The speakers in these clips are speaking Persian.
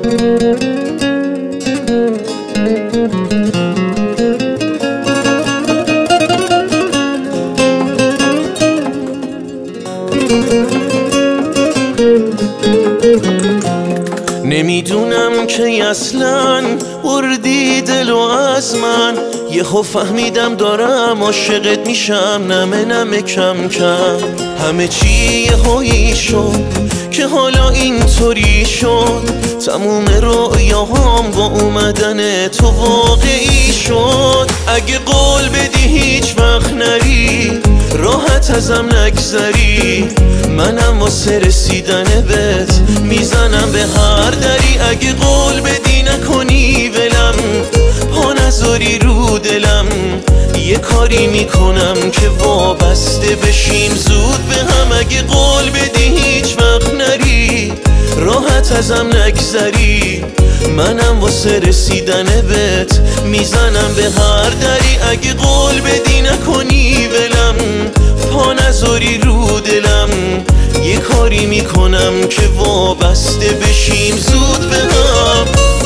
نمیدونم که اصلاً بردی دل و از من، یهو فهمیدم دارم عاشقت میشم، نمه نمه کم کم. همه چی یهویی شد که حالا اینطوری شد، تموم رویاهام با اومدن تو واقعی شد. اگه قول بدی هیچ وقت نری، راحت ازم نگذری، منم واسه رسیدن بهت میزنم به هر دری. اگه قول بدی نکنی ولم، پا نذاری رو دلم، یه کاری میکنم که وابسته بشیم زود به هم. اگه قول بدی هیچ وقت نری، راحت ازم نگذری، منم واسه رسیدن بهت میزنم به هر دری. اگه قول بدی نکنی ولم، پا نذاری رو دلم، یه کاری میکنم که وابسته بشیم زود به هم.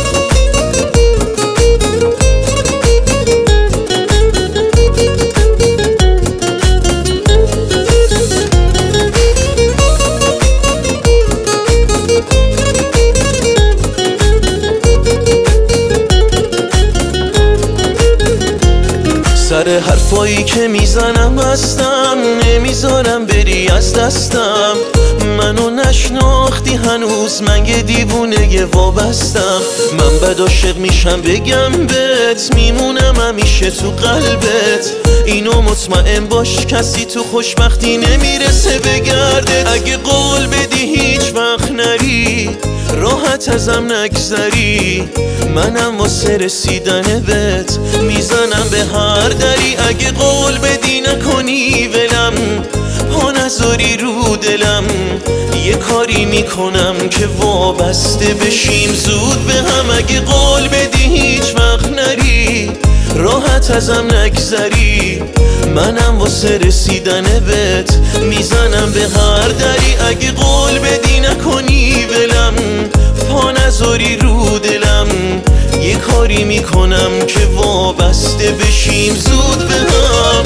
سر حرفایی که میزنم هستم، نمیذارم بری از دستم. منو نشناختی هنوز، من یه دیوونه وابستم. من بد عاشق میشم بگم بهت، میمونم همیشه تو قلبت. اینو مطمئن باش کسی تو خوشبختی نمیرسه بگرده. اگه قول بدی هیچ وقت نری، راحت ازم نگذری، منم واسه رسیدن بهت میزنم به هر دری. اگه قول بدی نکنی ولم، پا نذاری رو دلم، یه کاری میکنم که وابسته بشیم زود به هم. اگه قول بدی هیچ وقت نری، راحت ازم نگذری، منم واسه رسیدن بهت میزنم به هر دری. اگه قول بدی نکنی ولم، پا نذاری رو دلم، یه کاری میکنم که وابسته بشیم زود به هم.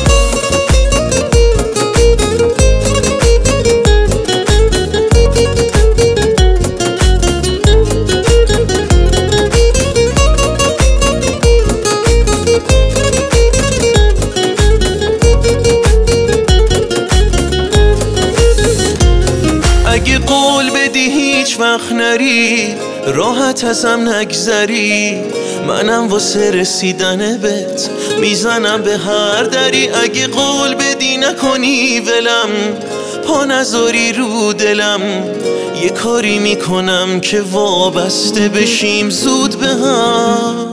اگه قول بدی هیچ وقت نری، راحت ازم نگذری، منم واسه رسیدن بهت میزنم به هر دری. اگه قول بدی نکنی ولم، پا نذاری رو دلم، یه کاری میکنم که وابسته بشیم زود به هم.